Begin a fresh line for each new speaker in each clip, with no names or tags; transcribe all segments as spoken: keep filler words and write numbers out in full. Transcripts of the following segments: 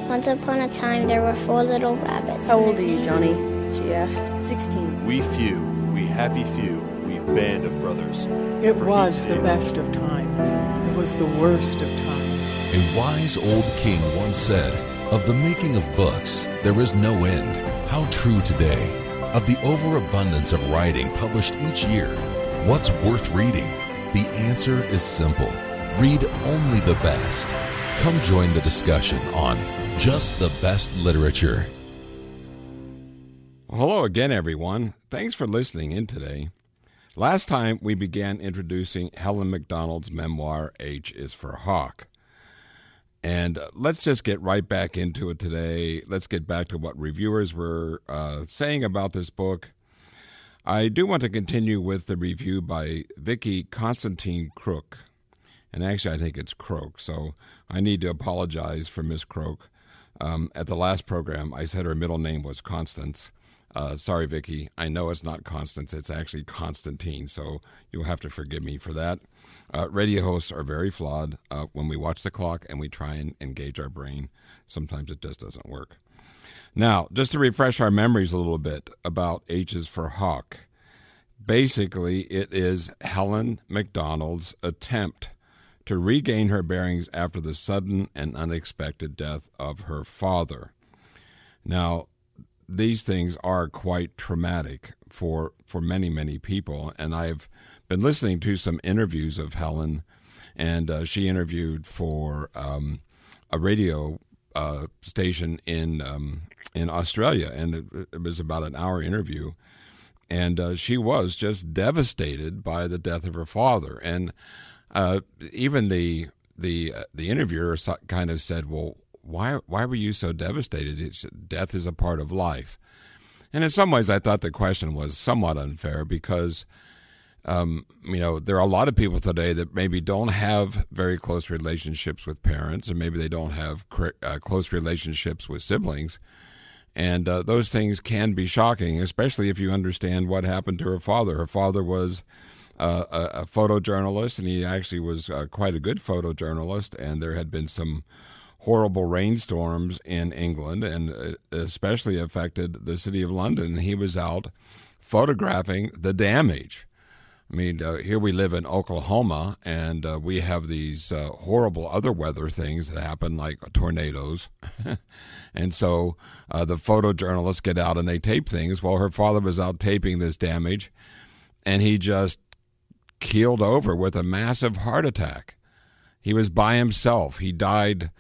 Once upon a time, there were four little rabbits.
How old are you, Johnny? She asked. Sixteen.
We few, we happy few, we band of brothers.
It was the best of times. It was the worst of times.
A wise old king once said, "Of the making of books, there is no end." How true today. Of the overabundance of writing published each year, what's worth reading? The answer is simple. Read only the best. Come join the discussion on Just the Best Literature.
Hello again, everyone. Thanks for listening in today. Last time we began introducing Helen Macdonald's memoir, H is for Hawk. And let's just get right back into it today. Let's get back to what reviewers were uh, saying about this book. I do want to continue with the review by Vicky Constantine Crook. And actually, I think it's Croak, so I need to apologize for Miss Croak. Um, at the last program, I said her middle name was Constance. Uh, sorry, Vicky. I know it's not Constance. It's actually Constantine, so you'll have to forgive me for that. Uh, radio hosts are very flawed. Uh, when we watch the clock and we try and engage our brain, sometimes it just doesn't work. Now, just to refresh our memories a little bit about H is for Hawk. Basically, it is Helen Macdonald's attempt to regain her bearings after the sudden and unexpected death of her father. Now, these things are quite traumatic for for many, many people, and I've been listening to some interviews of Helen, and uh, she interviewed for um, a radio uh, station in um, in Australia, and it, it was about an hour interview, and uh, she was just devastated by the death of her father, and uh, even the the uh, the interviewer kind of said, "Well, why why were you so devastated? It's, death is a part of life," and in some ways, I thought the question was somewhat unfair because. Um, you know, there are a lot of people today that maybe don't have very close relationships with parents, and maybe they don't have cr- uh, close relationships with siblings. And uh, those things can be shocking, especially if you understand what happened to her father. Her father was uh, a, a photojournalist, and he actually was uh, quite a good photojournalist, and there had been some horrible rainstorms in England, and uh, especially affected the city of London. He was out photographing the damage. I mean, uh, here we live in Oklahoma, and uh, we have these uh, horrible other weather things that happen, like tornadoes. And so uh, the photojournalists get out and they tape things. Well, her father was out taping this damage, and he just keeled over with a massive heart attack. He was by himself. He died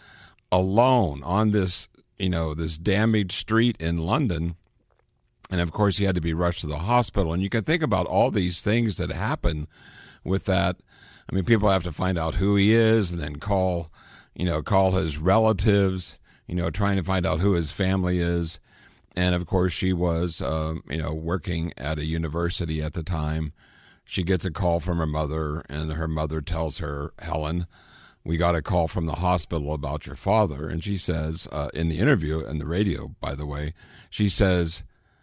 alone on this, you know, this damaged street in London. And, of course, he had to be rushed to the hospital. And you can think about all these things that happen with that. I mean, people have to find out who he is and then call, you know, call his relatives, you know, trying to find out who his family is. And, of course, she was, uh, you know, working at a university at the time. She gets a call from her mother, and her mother tells her, "Helen, we got a call from the hospital about your father." And she says, uh, in the interview, and the radio, by the way, she says,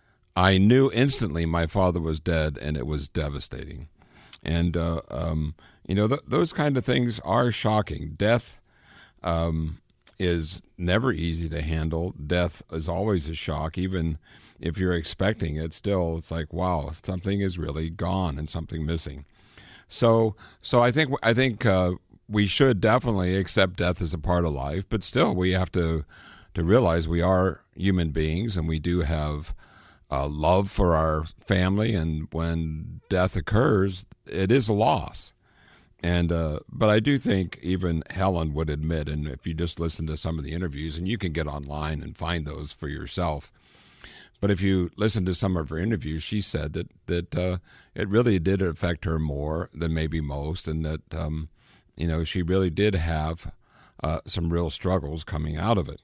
"I knew instantly my father was dead, and it was devastating." And, uh, um, you know, th- those kind of things are shocking. Death um, is never easy to handle. Death is always a shock. Even if you're expecting it, still, it's like, wow, something is really gone and something missing. So so I think, I think uh, we should definitely accept death as a part of life, but still we have to, to realize we are human beings, and we do have Uh, love for our family, and when death occurs, it is a loss. And uh, but I do think even Helen would admit, and if you just listen to some of the interviews, and you can get online and find those for yourself, but if you listen to some of her interviews, she said that that uh, it really did affect her more than maybe most, and that um, you know, she really did have uh, some real struggles coming out of it.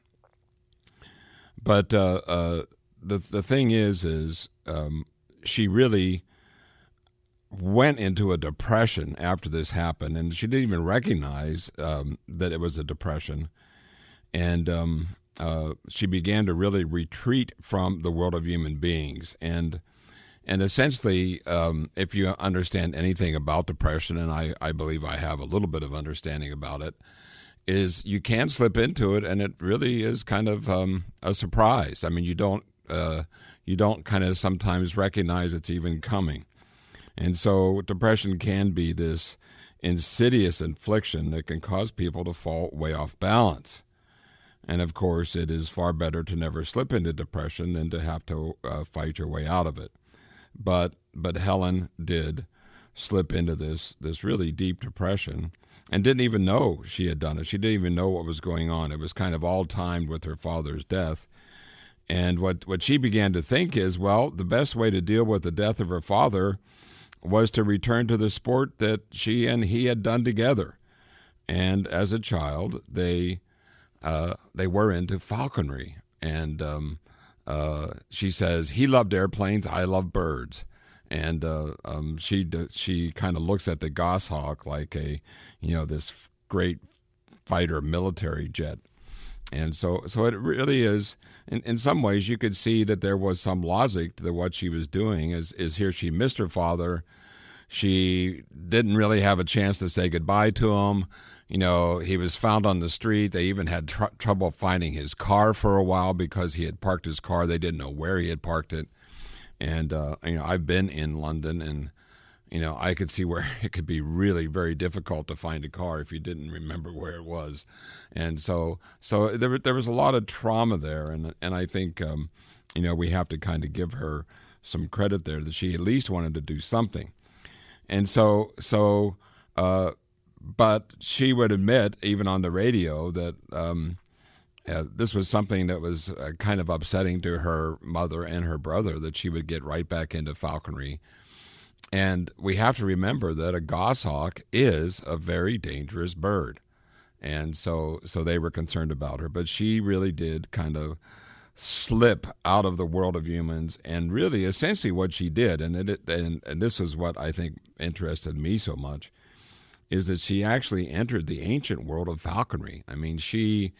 But uh, uh, The the thing is, is um, she really went into a depression after this happened, and she didn't even recognize um, that it was a depression. And um, uh, she began to really retreat from the world of human beings. And and essentially, um, if you understand anything about depression, and I, I believe I have a little bit of understanding about it, is you can slip into it, and it really is kind of um, a surprise. I mean, you don't uh, you don't kind of sometimes recognize it's even coming. And so depression can be this insidious infliction that can cause people to fall way off balance. And, of course, it is far better to never slip into depression than to have to uh, fight your way out of it. But but Helen did slip into this this really deep depression and didn't even know she had done it. She didn't even know what was going on. It was kind of all timed with her father's death. And what, what she began to think is, well, the best way to deal with the death of her father was to return to the sport that she and he had done together. And as a child, they uh, they were into falconry. And um, uh, she says, he loved airplanes, I love birds. And uh, um, she she kind of looks at the goshawk like a, you know, this great fighter military jet. And so so it really is, in, in some ways, you could see that there was some logic to what she was doing. Is, is here she missed her father. She didn't really have a chance to say goodbye to him. You know, he was found on the street. They even had tr- trouble finding his car for a while because he had parked his car. They didn't know where he had parked it. And, uh, you know, I've been in London, and, you know, I could see where it could be really very difficult to find a car if you didn't remember where it was. And so so there there was a lot of trauma there. And, and I think, um, you know, we have to kind of give her some credit there that she at least wanted to do something. And so, so uh, but she would admit, even on the radio, that um Uh, this was something that was uh, kind of upsetting to her mother and her brother, that she would get right back into falconry. And we have to remember that a goshawk is a very dangerous bird. And so so they were concerned about her. But she really did kind of slip out of the world of humans. And really, essentially what she did, and, it, and, and this is what I think interested me so much, is that she actually entered the ancient world of falconry. I mean, she...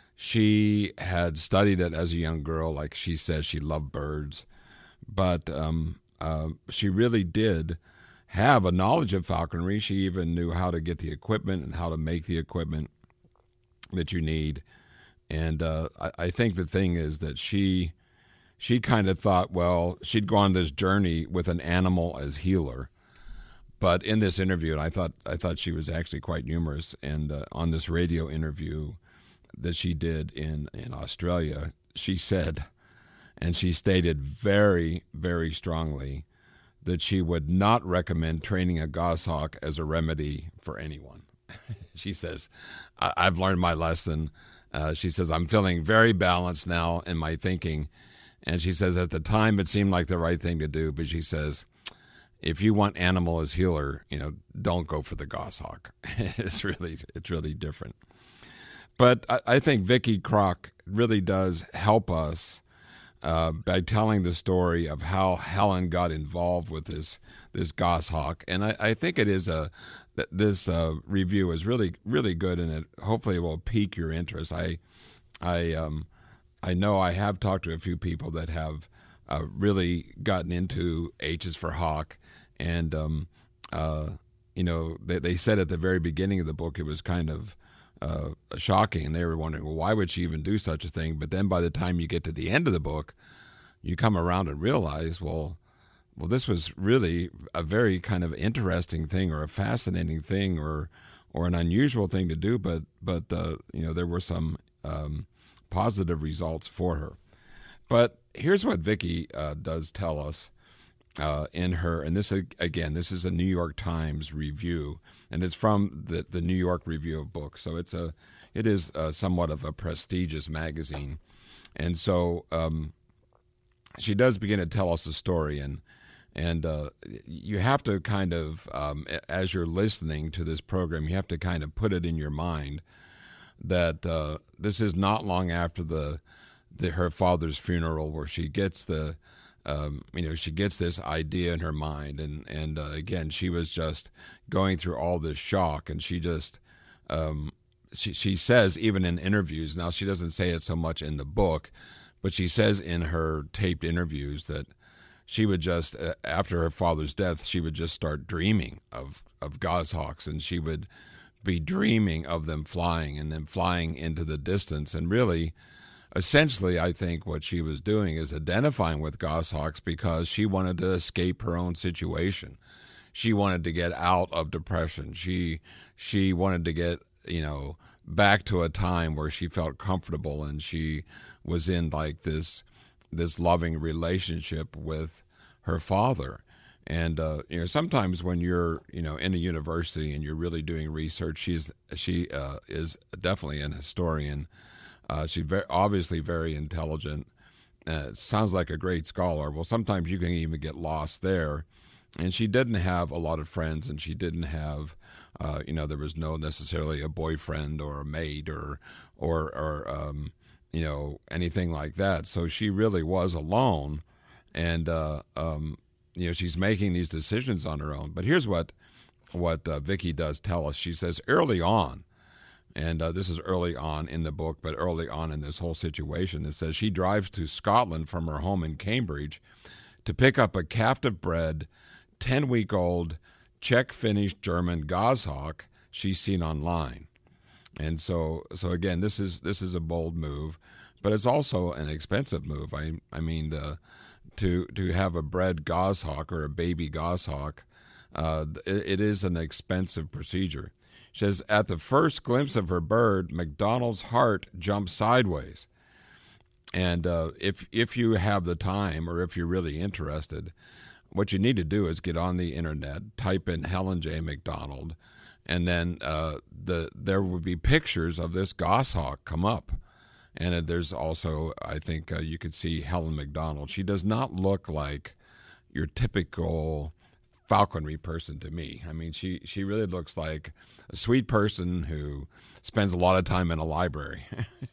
She had studied it as a young girl. Like she says, she loved birds. But um, uh, she really did have a knowledge of falconry. She even knew how to get the equipment and how to make the equipment that you need. And uh, I, I think the thing is that she she kind of thought, well, she'd go on this journey with an animal as healer. But in this interview, and I thought I thought she was actually quite humorous, and uh, on this radio interview that she did in, in Australia, she said, and she stated very, very strongly, that she would not recommend training a goshawk as a remedy for anyone. She says, I- I've learned my lesson. Uh, she says, I'm feeling very balanced now in my thinking. And she says, at the time, it seemed like the right thing to do. But she says, if you want animal as healer, you know, don't go for the goshawk. It's really, it's really different. But I, I think Vicky Krok really does help us uh, by telling the story of how Helen got involved with this this goshawk. And I, I think it is a this uh, review is really really good, and it hopefully will pique your interest. I I um I know I have talked to a few people that have uh, really gotten into H is for Hawk, and um uh you know they they said at the very beginning of the book it was kind of Uh, shocking, and they were wondering, well, why would she even do such a thing? But then by the time you get to the end of the book, you come around and realize, well, well, this was really a very kind of interesting thing, or a fascinating thing, or or an unusual thing to do. But but uh, you know, there were some um, positive results for her. But here's what Vicky uh, does tell us uh, in her, and this again, this is a New York Times review. And it's from the, the New York Review of Books, so it's a it is a, somewhat of a prestigious magazine, and so um, she does begin to tell us a story, and and uh, you have to kind of um, as you're listening to this program, you have to kind of put it in your mind that uh, this is not long after the the her father's funeral, where she gets the Um, you know, she gets this idea in her mind, and and uh, again, she was just going through all this shock, and she just, um, she she says even in interviews, now she doesn't say it so much in the book, but she says in her taped interviews that she would just, uh, after her father's death, she would just start dreaming of of goshawks, and she would be dreaming of them flying and then flying into the distance. And really, essentially, I think what she was doing is identifying with goshawks because she wanted to escape her own situation. She wanted to get out of depression. She she wanted to get, you know, back to a time where she felt comfortable and she was in like this this loving relationship with her father. And uh, you know, sometimes when you're, you know, in a university and you're really doing research, she's she uh, is definitely an historian. Uh, she's very, obviously very intelligent. Uh, sounds like a great scholar. Well, sometimes you can even get lost there. And she didn't have a lot of friends, and she didn't have, uh, you know, there was no necessarily a boyfriend or a maid or, or, or um, you know, anything like that. So she really was alone, and uh, um, you know, she's making these decisions on her own. But here's what what uh, Vicky does tell us. She says early on, and uh, this is early on in the book, but early on in this whole situation, it says she drives to Scotland from her home in Cambridge to pick up a captive-bred, ten-week-old Czech-Finnish German goshawk she's seen online. And so, so again, this is this is a bold move, but it's also an expensive move. I I mean, uh, to to have a bred goshawk or a baby goshawk, uh, it, it is an expensive procedure. She says, at the first glimpse of her bird, McDonald's heart jumped sideways. And uh, if if you have the time or if you're really interested, what you need to do is get on the internet, type in Helen J. McDonald, and then uh, the there would be pictures of this goshawk come up. And uh, there's also, I think, uh, you could see Helen McDonald. She does not look like your typical falconry person to me. I mean, she, she really looks like a sweet person who spends a lot of time in a library.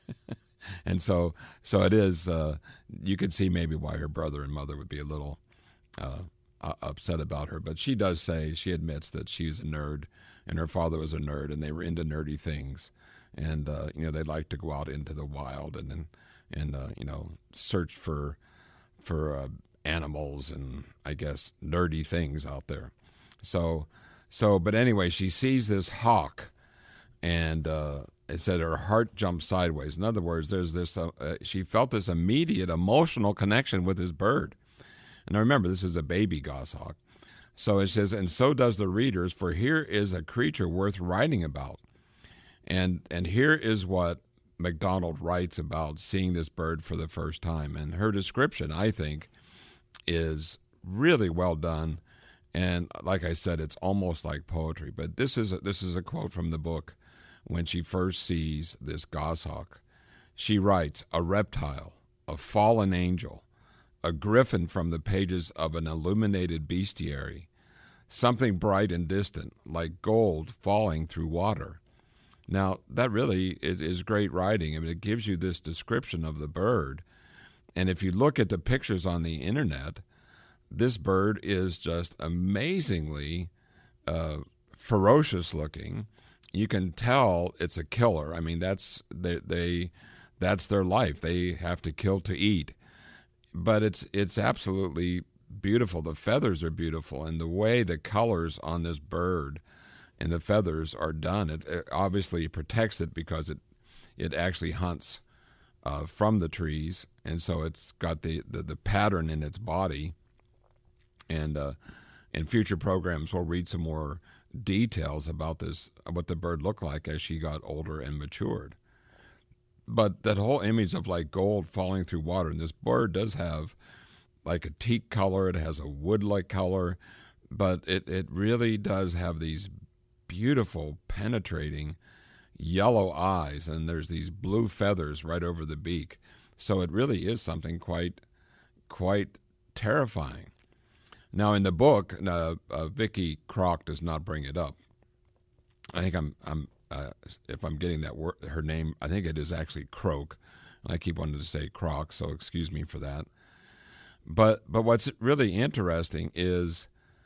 And so so it is, uh, you could see maybe why her brother and mother would be a little uh, upset about her. But she does say, she admits that she's a nerd, and her father was a nerd, and they were into nerdy things. And, uh, you know, they'd like to go out into the wild and, and, and uh, you know, search for for uh, animals and, I guess, nerdy things out there. So, so, but anyway, she sees this hawk, and uh, it said her heart jumped sideways. In other words, there's this, uh, uh, she felt this immediate emotional connection with this bird. And now remember, this is a baby goshawk. So it says, and so does the readers, for here is a creature worth writing about. And and here is what McDonald writes about seeing this bird for the first time. And her description, I think, is really well done. And like I said, it's almost like poetry. But this is a, this is a quote from the book when she first sees this goshawk. She writes, a reptile, a fallen angel, a griffin from the pages of an illuminated bestiary, something bright and distant, like gold falling through water. Now, that really is, is great writing. I mean, it gives you this description of the bird. And if you look at the pictures on the internet, this bird is just amazingly uh, ferocious looking. You can tell it's a killer. I mean, that's they, they that's their life. They have to kill to eat. But it's it's absolutely beautiful. The feathers are beautiful, and the way the colors on this bird and the feathers are done, it, it obviously protects it because it it actually hunts uh, from the trees, and so it's got the, the, the pattern in its body. And uh, in future programs, we'll read some more details about this, what the bird looked like as she got older and matured. But that whole image of like gold falling through water, and this bird does have like a teak color, it has a wood-like color, but it, it really does have these beautiful, penetrating yellow eyes, and there's these blue feathers right over the beak. So it really is something quite, quite terrifying. Now, in the book, uh, uh, Vicky Kroc does not bring it up. I think I'm, I'm, uh, if I'm getting that word, her name, I think it is actually Croak. I keep wanting to say Kroc, so excuse me for that. But, but what's really interesting is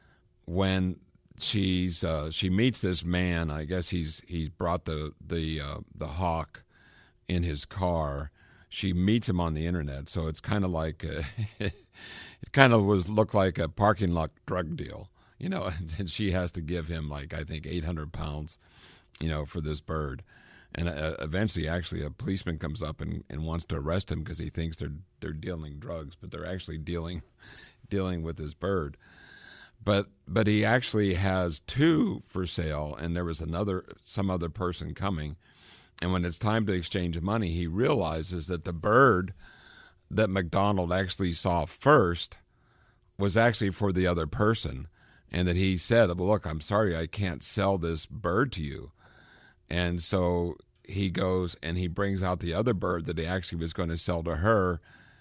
when she's uh, she meets this man. I guess he's he's brought the the uh, the hawk in his car. She meets him on the internet, so it's kind of like a, it kind of was look like a parking lot drug deal, you know. And she has to give him like I think eight hundred pounds you know, for this bird. And uh, eventually, actually, a policeman comes up and, and wants to arrest him because he thinks they're they're dealing drugs, but they're actually dealing dealing with this bird. But but he actually has two for sale, and there was another some other person coming. And when it's time to exchange money, he realizes that the bird that McDonald actually saw first was actually for the other person, and that he said, "Well, look, I'm sorry, I can't sell this bird to you." And so he goes and he brings out the other bird that he actually was going to sell to her.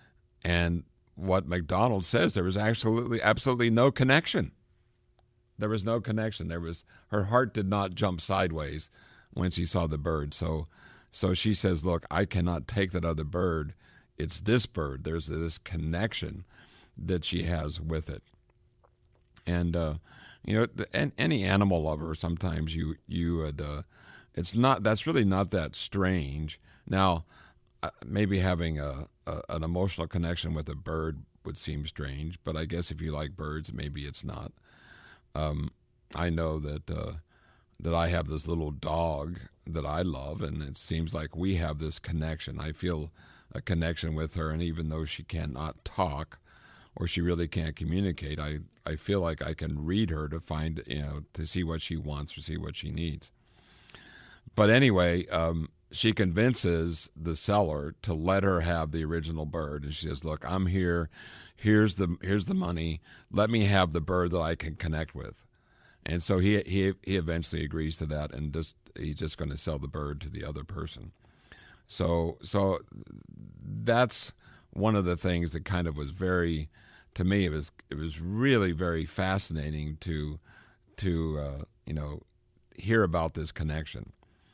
And what McDonald says, there was absolutely, absolutely no connection. There was no connection. There was, her heart did not jump sideways when she saw the bird. So, so she says, look, I cannot take that other bird. It's this bird. There's this connection that she has with it. And, uh, you know, and any animal lover, sometimes you, you would, uh, it's not, that's really not that strange. Now, uh, maybe having a, a an emotional connection with a bird would seem strange, but I guess if you like birds, maybe it's not. Um, I know that uh, that I have this little dog that I love, and it seems like we have this connection. I feel a connection with her, and even though she cannot talk or she really can't communicate, I, I feel like I can read her to find, you know, to see what she wants or see what she needs. But anyway, um, she convinces the seller to let her have the original bird, and she says, "Look, I'm here. Here's the here's the money. Let me have the bird that I can connect with." And so he he he eventually agrees to that, and just he's just going to sell the bird to the other person. So so that's one of the things that kind of was very, to me, it was it was really very fascinating to to uh, you know hear about this connection.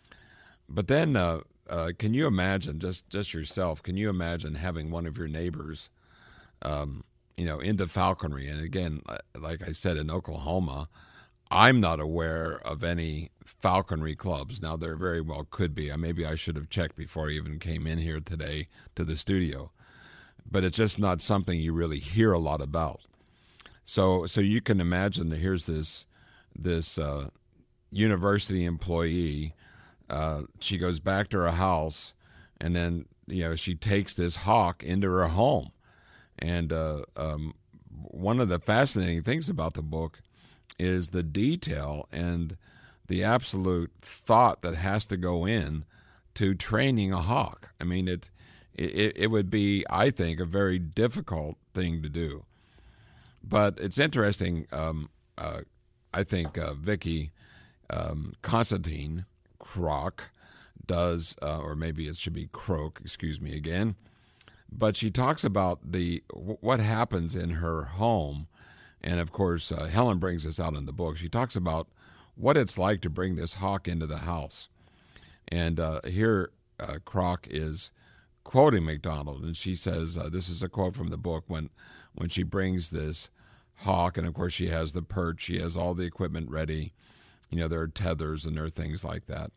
But then, uh, uh, can you imagine, just, just yourself, can you imagine having one of your neighbors, um, you know, into falconry? And again, like I said, in Oklahoma, I'm not aware of any falconry clubs. Now, there very well could be. Maybe I should have checked before I even came in here today to the studio. But it's just not something you really hear a lot about. So so you can imagine that here's this, this uh, university employee. Uh, she goes back to her house, and then, you know, she takes this hawk into her home. And uh, um, one of the fascinating things about the book is the detail and the absolute thought that has to go in to training a hawk. I mean, it it, it would be, I think, a very difficult thing to do. But it's interesting. Um, uh, I think uh, Vicki um, Constantine Kroc does, uh, or maybe it should be Croak, excuse me again, but she talks about the what happens in her home, and of course uh, Helen brings this out in the book. She talks about what it's like to bring this hawk into the house, and uh, here uh, Kroc is quoting McDonald, and she says, uh, this is a quote from the book, when when she brings this hawk, and of course she has the perch, she has all the equipment ready. You know, there are tethers and there are things like that.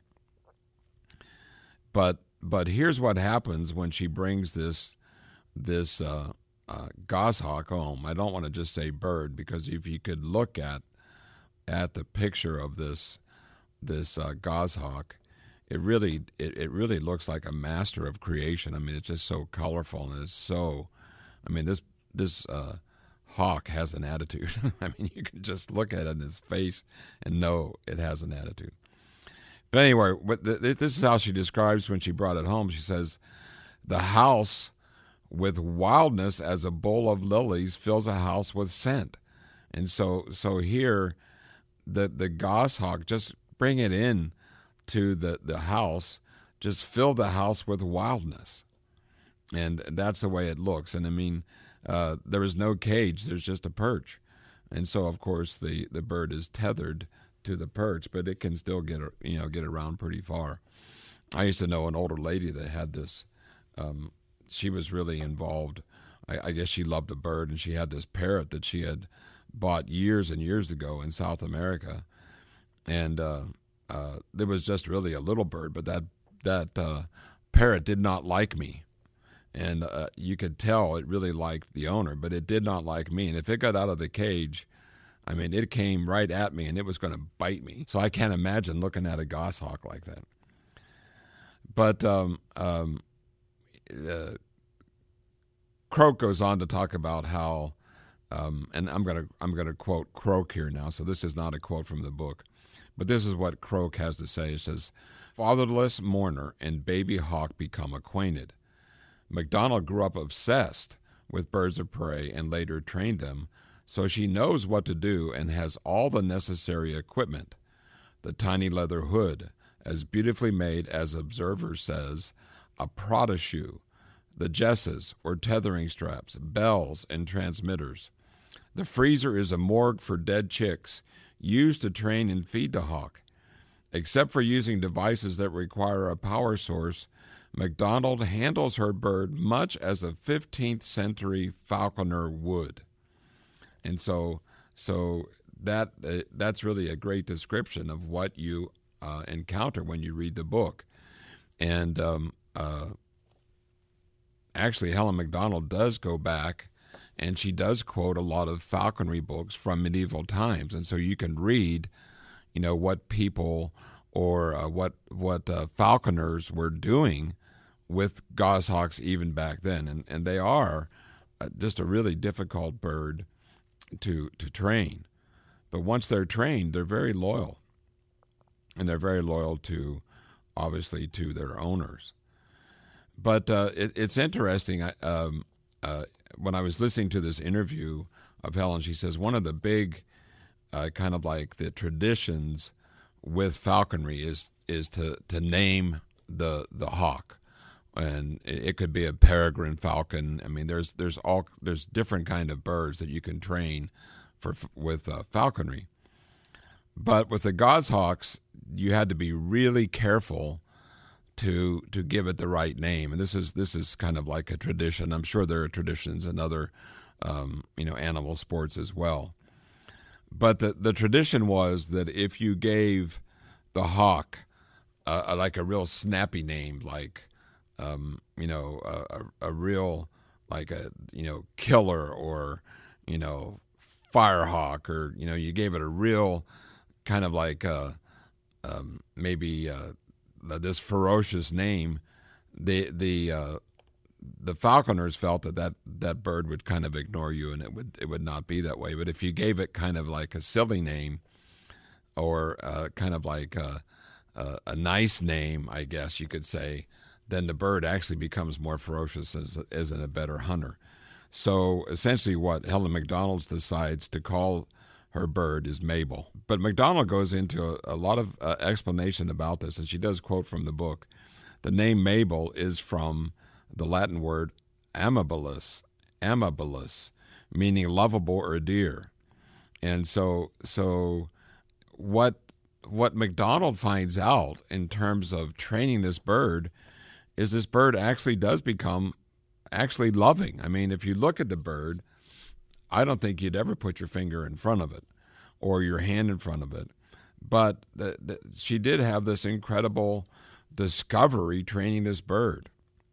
But but here's what happens when she brings this this uh, uh, goshawk home. I don't want to just say bird, because if you could look at at the picture of this this uh, goshawk, it really it, it really looks like a master of creation. I mean, it's just so colorful, and it's so. I mean, this this. Uh, hawk has an attitude. I mean, you can just look at it in his face and know it has an attitude. But anyway, this is how she describes when she brought it home. She says, "The house with wildness as a bowl of lilies fills a house with scent." And so so here, the, the goshawk, just bring it in to the, the house, just fill the house with wildness. And that's the way it looks. And I mean, Uh, there is no cage. There's just a perch. And so, of course, the, the bird is tethered to the perch, but it can still get you know get around pretty far. I used to know an older lady that had this. Um, she was really involved. I, I guess she loved a bird, and she had this parrot that she had bought years and years ago in South America. And uh, uh, there was just really a little bird, but that, that uh, parrot did not like me. And uh, you could tell it really liked the owner, but it did not like me. And if it got out of the cage, I mean, it came right at me, and it was going to bite me. So I can't imagine looking at a goshawk like that. But um, um, uh, Croak goes on to talk about how, um, and I'm going to I'm going to quote Croak here now. So this is not a quote from the book, but this is what Croak has to say. It says, "Fatherless mourner and baby hawk become acquainted. MacDonald grew up obsessed with birds of prey and later trained them, so she knows what to do and has all the necessary equipment. The tiny leather hood, as beautifully made as Observer says, a Prada shoe, the jesses or tethering straps, bells and transmitters. The freezer is a morgue for dead chicks, used to train and feed the hawk. Except for using devices that require a power source, MacDonald handles her bird much as a fifteenth century falconer would." And so, so that uh, that's really a great description of what you uh, encounter when you read the book. And um, uh, actually, Helen Macdonald does go back, and she does quote a lot of falconry books from medieval times. And so you can read, you know, what people or uh, what what uh, falconers were doing with goshawks even back then. And and they are uh, just a really difficult bird to to train. But once they're trained, they're very loyal. And they're very loyal to, obviously, to their owners. But uh, it, it's interesting. I, um, uh, when I was listening to this interview of Helen, she says one of the big uh, kind of like the traditions with falconry is is to, to name the the hawk. And it, it could be a peregrine falcon. I mean, there's there's all there's different kind of birds that you can train for with uh, falconry. But with the goshawks, you had to be really careful to to give it the right name. And this is this is kind of like a tradition. I'm sure there are traditions in other um, you know animal sports as well. But the the tradition was that if you gave the hawk uh, like a real snappy name, like um, you know a, a, a real like a you know killer or you know firehawk, or you know you gave it a real kind of like uh, um, maybe uh, this ferocious name, the the uh, the falconers felt that, that that bird would kind of ignore you, and it would it would not be that way. But if you gave it kind of like a silly name, or uh, kind of like a, a, a nice name, I guess you could say, then the bird actually becomes more ferocious as as in a better hunter. So essentially, what Helen Macdonald decides to call her bird is Mabel. But Macdonald goes into a, a lot of uh, explanation about this, and she does quote from the book. The name Mabel is from the Latin word amabilis, amabilis, meaning lovable or dear. And so so what what Macdonald finds out in terms of training this bird is this bird actually does become actually loving. I mean, if you look at the bird, I don't think you'd ever put your finger in front of it or your hand in front of it. But the, the, she did have this incredible discovery training this bird.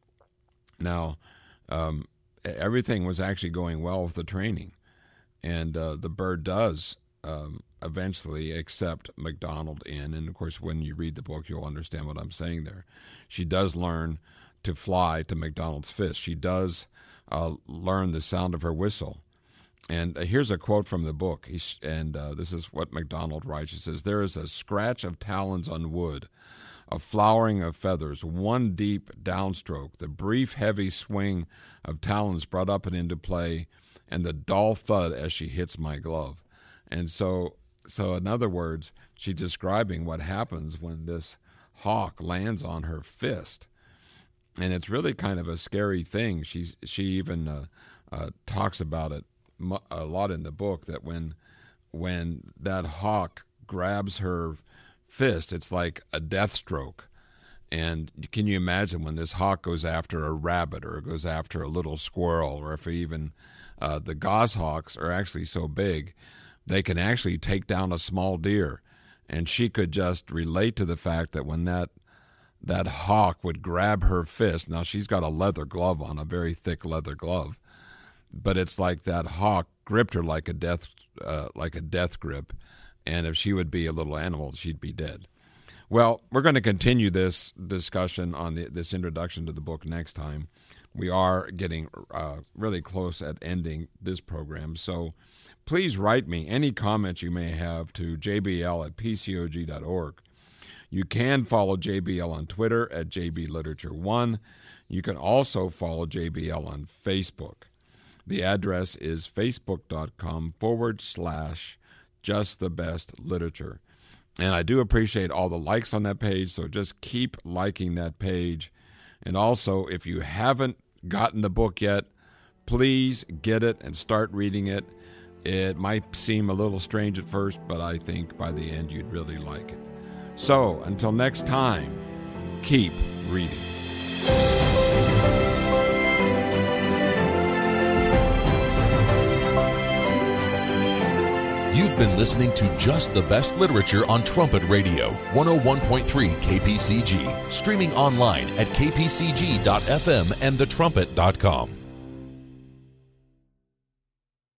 Now, um, everything was actually going well with the training. And uh, the bird does um, eventually accept Macdonald in. And, of course, when you read the book, you'll understand what I'm saying there. She does learn to fly to Macdonald's fist. She does uh, learn the sound of her whistle. And uh, here's a quote from the book, He's, and uh, this is what Macdonald writes. He says, "There is a scratch of talons on wood, a flowering of feathers, one deep downstroke, the brief, heavy swing of talons brought up and into play, and the dull thud as she hits my glove." And so, so in other words, she's describing what happens when this hawk lands on her fist. And it's really kind of a scary thing. She's, she even uh, uh, talks about it a lot in the book, that when when that hawk grabs her fist, it's like a death stroke. And can you imagine when this hawk goes after a rabbit or goes after a little squirrel, or if even uh, the goshawks are actually so big, they can actually take down a small deer. And she could just relate to the fact that when that that hawk would grab her fist, now she's got a leather glove on, a very thick leather glove, but it's like that hawk gripped her like a death, uh, like a death grip, and if she would be a little animal, she'd be dead. Well, we're going to continue this discussion on the, this introduction to the book next time. We are getting uh, really close at ending this program, so please write me any comments you may have to j b l at p c o g dot org. You can follow J B L on Twitter at j b literature one. You can also follow J B L on Facebook. The address is facebook.com forward slash just the best literature. And I do appreciate all the likes on that page, so just keep liking that page. And also, if you haven't gotten the book yet, please get it and start reading it. It might seem a little strange at first, but I think by the end you'd really like it. So, until next time, keep reading.
You've been listening to Just the Best Literature on Trumpet Radio, one oh one point three K P C G, streaming online at k p c g dot f m and the trumpet dot com.